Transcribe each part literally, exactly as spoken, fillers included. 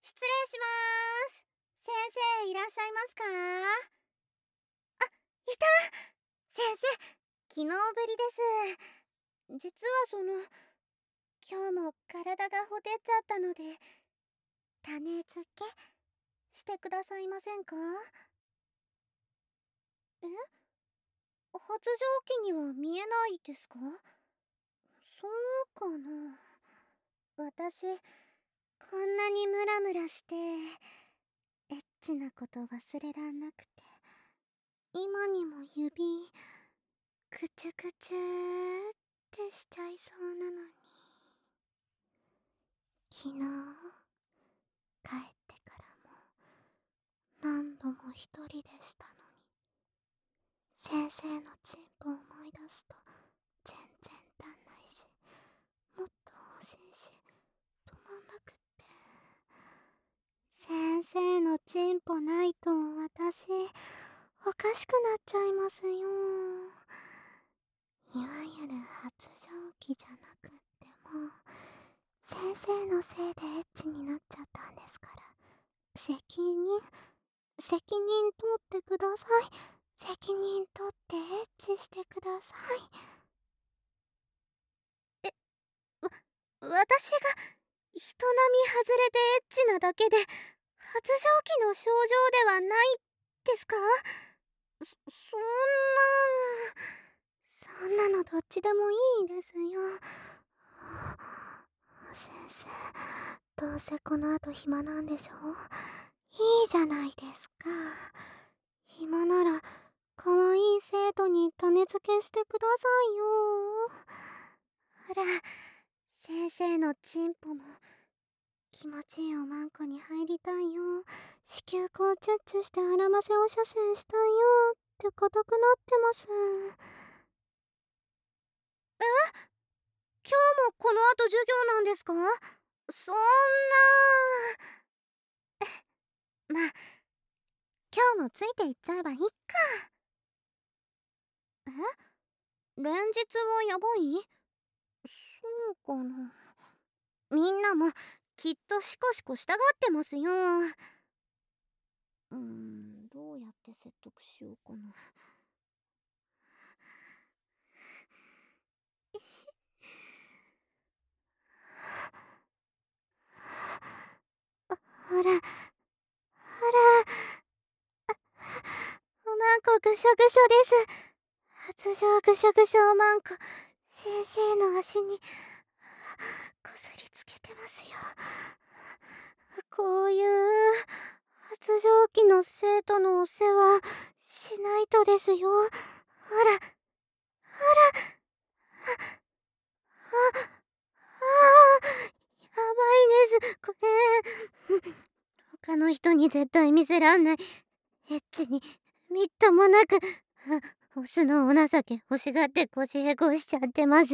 失礼しまーす。先生いらっしゃいますか？あ、いた。先生、昨日ぶりです。実はその、今日も体がほてっちゃったので、種付けしてくださいませんか？え、発情期には見えないですか？そうかな。私、こんなにムラムラして、エッチなこと忘れらんなくて、今にも指、くちゅくちゅーってしちゃいそうなのに。昨日、帰ってからも、何度も一人でしたのに、先生のチンポ思い出すと、全然足んないし、もっと欲しいし、止まんなくって。先生のチンポないと私、おかしくなっちゃいますよ。いわゆる発情期じゃなくっても、先生のせいでエッチになっちゃったんですから、責任、責任取ってください。責任取ってエッチしてください。え、わ、私が人並み外れてエッチなだけで、発情期の症状ではないですか？そ、そんな、そんなのどっちでもいいですよ。先生、どうせこの後暇なんでしょ？いいじゃないですか。暇なら、可愛い生徒に種付けしてくださいよ。ほら、先生のチンポも、気持ちいいおまんこに入りたいよ。子宮口チュッチュして荒ませを射精したいよって硬くなってます。え？今日もこの後授業なんですか？そんな。まあ、今日もついていっちゃえばいっか。え？連日はやばい？そうかな。みんなもきっとシコシコしたがってますよ。うーん、どうやって説得しようかな。ほら、ほら、おまんこぐしょぐしょです。発情ぐしょぐしょおまんこ、先生の足に、こすりつけてますよ。こういう、発情期の生徒のお世話、しないとですよ。ほら、ほら、あ、あ、やばいです、これ。他の人に絶対見せらんない。エッチに、みっともなく、オスのお情け欲しがって腰へこしちゃってます。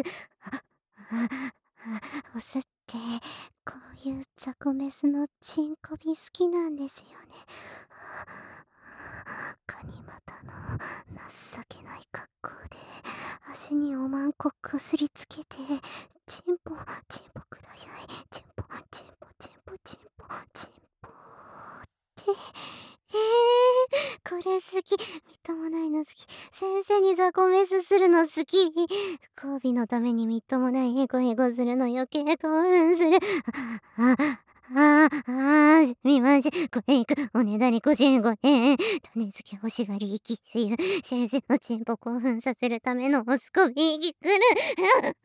オスって、こういう雑魚メスのチンコビ好きなんですよね。ガニ股の情けない格好で、足におまんここすりつけて、チンポ、チンポください。チンポ、チンポ、チンポ、チンポ、チンポって。えー、これ好き。みっともないの好き。先生に雑魚メスするの好き。交尾のためにみっともないヘコヘコするの余計興奮する。あ、あ、あ、あ、すみません。ごめんく、おねだりごせんごえん。種付け欲しがり生きすぎ。先生のチンポ興奮させるためのオスコビーギくる。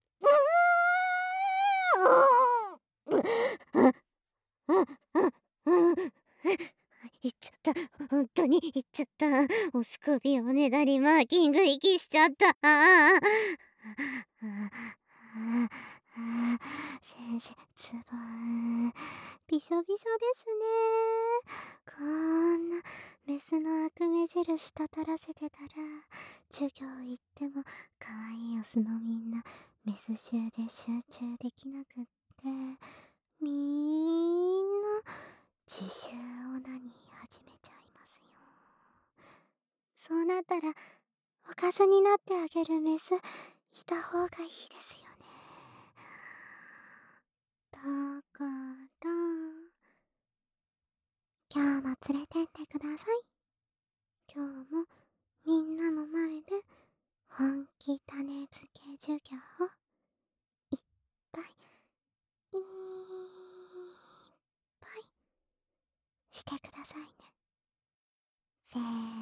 行っちゃった。本当に行っちゃった。オスコビおねだりマーキング息しちゃった。先生、ズボン、びしょびしょですね。こんな、メスの悪目印たたらせてたら、授業行っても、可愛いオスのみんな、メス臭で集中できなくって、みんな、自習オナニー始めちゃいますよ。そうなったら、おかずになってあげるメス、いた方がいいですよね。だから、 今日も連れてってください。今日もみんなの前で本気種付け授業をいっぱいいっぱいしてくださいね。せー